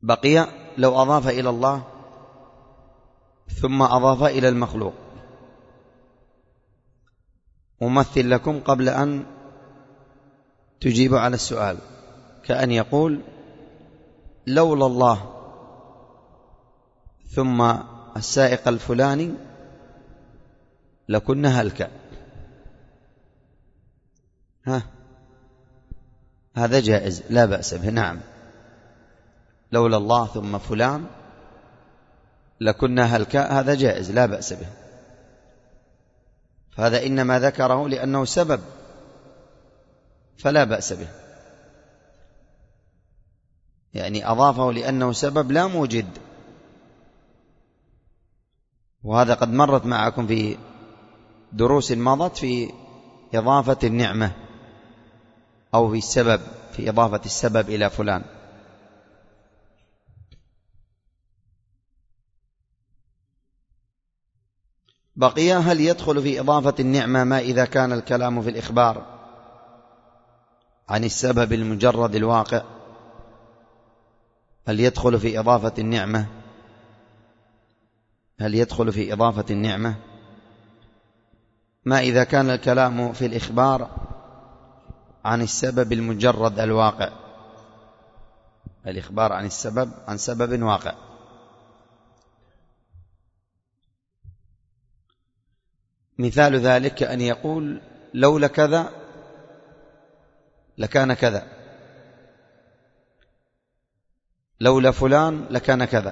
بقي لو أضاف إلى الله ثم أضاف إلى المخلوق. أمثل لكم قبل أن تجيبوا على السؤال، كأن يقول لولا الله ثم السائق الفلاني لكنا هلكا. هذا جائز لا بأس به. نعم، لولا الله ثم فلان لكنا هلكا، هذا جائز لا بأس به. فهذا إنما ذكره لأنه سبب فلا بأس به، يعني أضافه لأنه سبب لا موجد. وهذا قد مرت معكم في دروس مضت في إضافة النعمة أو في السبب، في إضافة السبب إلى فلان. بقي هل يدخل في إضافة النعمة ما إذا كان الكلام في الإخبار عن السبب المجرد الواقع؟ هل يدخل في إضافة النعمة؟ هل يدخل في إضافة النعمة ما إذا كان الكلام في الإخبار عن السبب المجرد الواقع؟ الإخبار عن السبب، عن سبب واقع. مثال ذلك أن يقول لولا كذا لكان كذا، لولا فلان لكان كذا.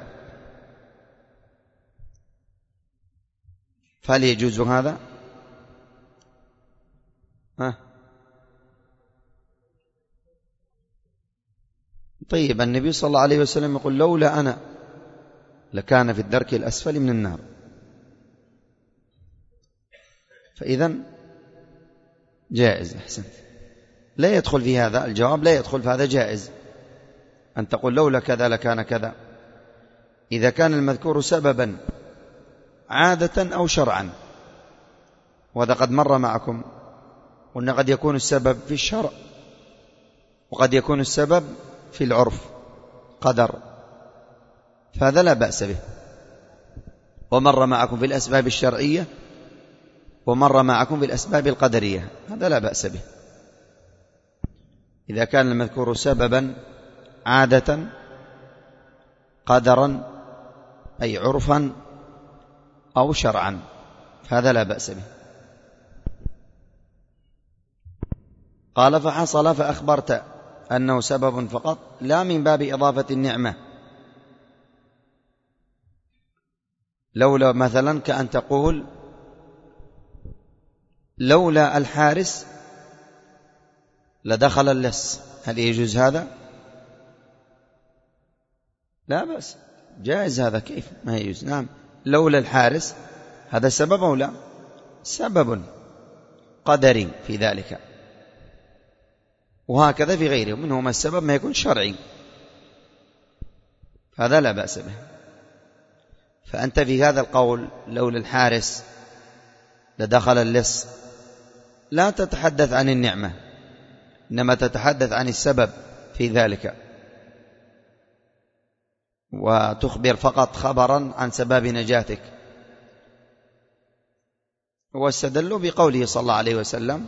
فهل يجوز هذا؟ طيب، النبي صلى الله عليه وسلم يقول لولا أنا لكان في الدرك الأسفل من النار. فإذن جائز. أحسنت، لا يدخل في هذا الجواب، لا يدخل في هذا، جائز أن تقول لولا كذا لكان كذا إذا كان المذكور سببا عادة أو شرعا. وهذا قد مر معكم، قلنا قد يكون السبب في الشرع وقد يكون السبب في العرف قدر، فهذا لا بأس به. ومر معكم في الأسباب الشرعية ومر معكم في الأسباب القدرية، هذا لا بأس به إذا كان المذكور سببا عادة قدرا أي عرفا أو شرعا، فهذا لا بأس به. قال فحصل فأخبرت أنه سبب فقط لا من باب إضافة النعمة. لولا مثلا كأن تقول لولا الحارس لدخل اللص، هل يجوز هذا؟ لا بأس، جائز هذا. كيف ما يجوز؟ نعم، لولا الحارس هذا سبب أو لا؟ سبب قدري في ذلك، وهكذا في غيره منهما السبب ما يكون شرعي، هذا لا بأس به. فأنت في هذا القول لولا الحارس لدخل اللص لا تتحدث عن النعمة، إنما تتحدث عن السبب في ذلك، وتخبر فقط خبرا عن سبب نجاتك. واستدلوا بقوله صلى الله عليه وسلم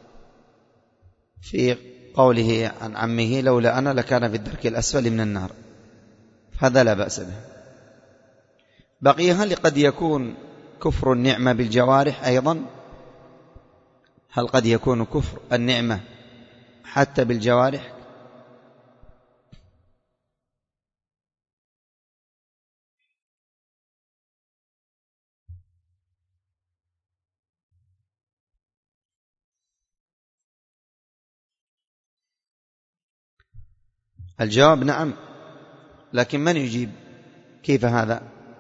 في قوله عن عمه لولا أنا لكان في الدرك الأسفل من النار، هذا لا بأس به. بقي هل قد يكون كفر النعمة بالجوارح أيضا؟ هل قد يكون كفر النعمة حتى بالجوارح؟ الجواب نعم، لكن من يجيب؟ كيف هذا؟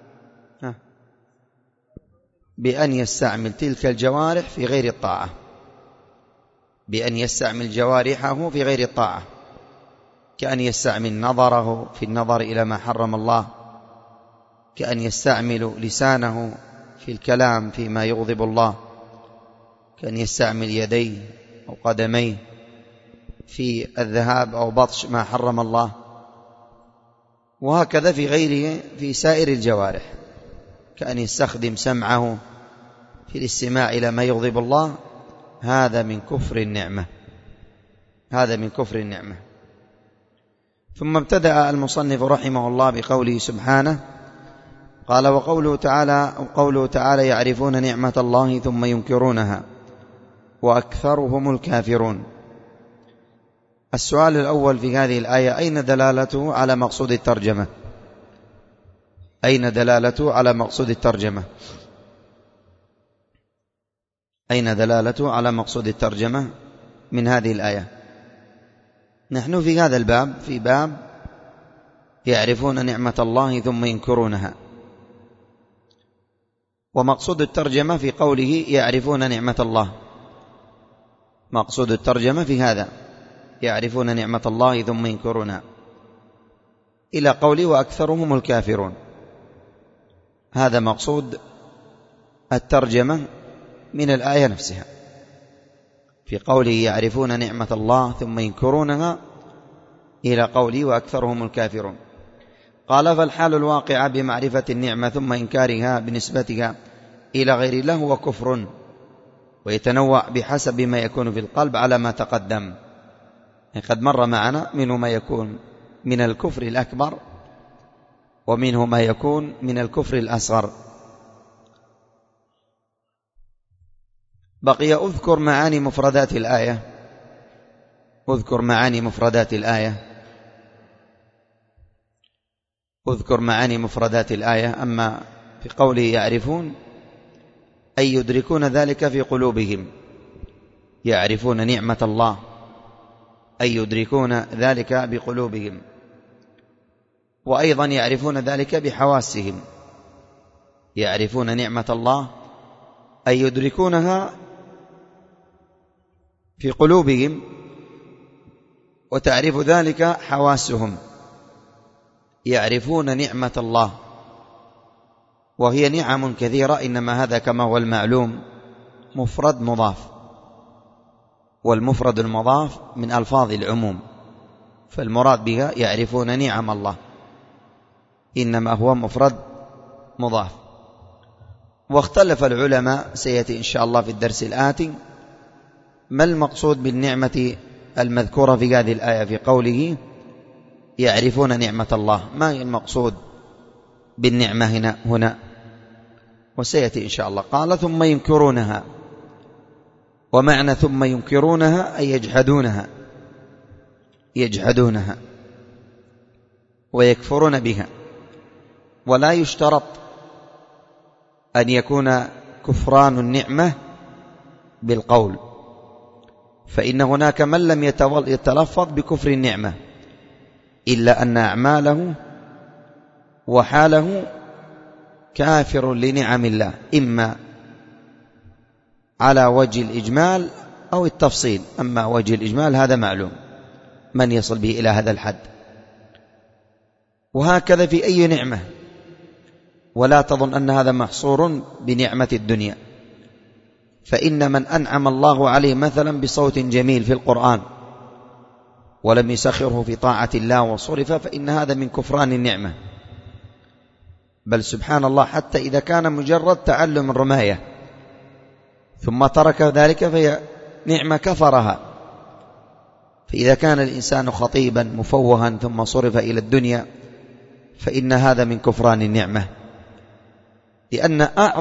بأن يستعمل تلك الجوارح في غير الطاعة، بأن يستعمل جوارحه في غير الطاعة، كأن يستعمل نظره في النظر إلى ما حرم الله، كأن يستعمل لسانه في الكلام فيما يغضب الله، كأن يستعمل يديه أو قدميه في الذهاب أو بطش ما حرم الله، وهكذا في غيره في سائر الجوارح، كأن يستخدم سمعه في الاستماع إلى ما يغضب الله، هذا من كفر النعمة، هذا من كفر النعمة. ثم ابتدأ المصنف رحمه الله بقوله سبحانه قال وقوله تعالى يعرفون نعمة الله ثم ينكرونها وأكثرهم الكافرون. السؤال الأول في هذه الآية: أين دلالته على مقصود الترجمة؟ أين دلالته على مقصود الترجمة؟ أين دلالته على مقصود الترجمة من هذه الآية؟ نحن في هذا الباب، في باب يعرفون نعمة الله ثم ينكرونها، ومقصود الترجمة في قوله يعرفون نعمة الله، مقصود الترجمة في هذا يعرفون نعمة الله ثم ينكرونها إلى قوله وأكثرهم الكافرون، هذا مقصود الترجمة من الآية نفسها، في قوله يعرفون نعمة الله ثم ينكرونها إلى قوله وأكثرهم الكافرون. قال فالحال الواقعة بمعرفة النعمة ثم إنكارها بنسبتها إلى غير الله هو كفر، ويتنوع بحسب ما يكون في القلب على ما تقدم. قد مر معنا منه ما يكون من الكفر الأكبر ومنه ما يكون من الكفر الأصغر. بقي أذكر معاني مفردات الآية، أذكر معاني مفردات الآية، أذكر معاني مفردات الآية. أما في قوله يعرفون أي يدركون ذلك في قلوبهم، يعرفون نعمة الله أي يدركون ذلك بقلوبهم، وأيضا يعرفون ذلك بحواسهم، يعرفون نعمة الله أي يدركونها في قلوبهم وتعرف ذلك حواسهم، يعرفون نعمة الله، وهي نعم كثيرة، إنما هذا كما هو المعلوم مفرد مضاف، والمفرد المضاف من ألفاظ العموم، فالمراد بها يعرفون نعم الله، إنما هو مفرد مضاف. واختلف العلماء، سيأتي إن شاء الله في الدرس الآتي، ما المقصود بالنعمة المذكورة في هذه الآية في قوله يعرفون نعمة الله، ما المقصود بالنعمة هنا وسيأتي إن شاء الله. قال ثم ينكرونها، ومعنى ثم ينكرونها أي يجحدونها، يجحدونها ويكفرون بها. ولا يشترط أن يكون كفران النعمة بالقول، فإن هناك من لم يتلفظ بكفر النعمة إلا أن أعماله وحاله كافر لنعم الله، إما على وجه الإجمال أو التفصيل. أما وجه الإجمال هذا معلوم من يصل به إلى هذا الحد، وهكذا في أي نعمة. ولا تظن أن هذا محصور بنعمة الدنيا، فإن من أنعم الله عليه مثلا بصوت جميل في القرآن ولم يسخره في طاعة الله وصرف، فإن هذا من كفران النعمة. بل سبحان الله، حتى إذا كان مجرد تعلم الرماية ثم ترك ذلك فهي نعمة كفرها. فإذا كان الإنسان خطيبا مفوها ثم صرف إلى الدنيا فإن هذا من كفران النعمة، لأن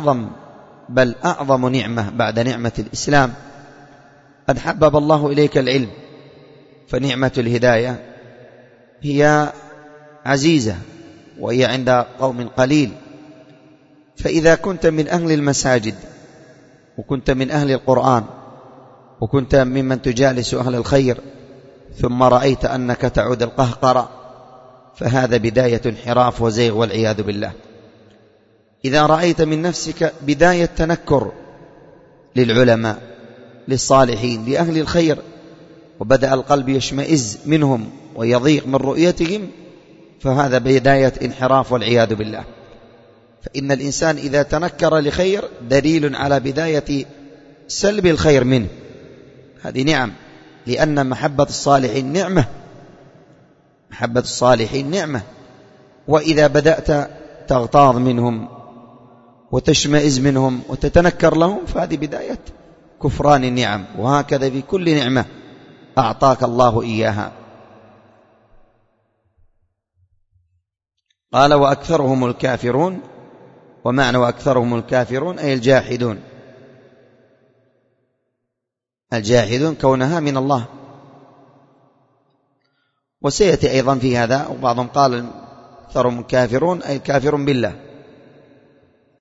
أعظم نعمة بعد نعمة الإسلام أن حبب الله إليك العلم، فنعمة الهداية هي عزيزة وهي عند قوم قليل. فإذا كنت من أهل المساجد وكنت من أهل القرآن وكنت ممن تجالس أهل الخير ثم رأيت أنك تعود القهقرة، فهذا بداية انحراف وزيغ والعياذ بالله. إذا رأيت من نفسك بداية تنكر للعلماء للصالحين لأهل الخير، وبدأ القلب يشمئز منهم ويضيق من رؤيتهم، فهذا بداية انحراف والعياذ بالله. فإن الإنسان إذا تنكر لخير دليل على بداية سلب الخير منه، هذه نعم، لأن محبة الصالحين نعمة، محبة الصالحين نعمة، وإذا بدأت تغتاظ منهم وتشمئز منهم وتتنكر لهم فهذه بداية كفران النعم، وهكذا في كل نعمة أعطاك الله إياها. قال وأكثرهم الكافرون، ومعنى وأكثرهم الكافرون أي الجاحدون، الجاحدون كونها من الله. وسيأتي أيضا في هذا، وبعضهم قال أكثرهم الكافرون أي كافر بالله،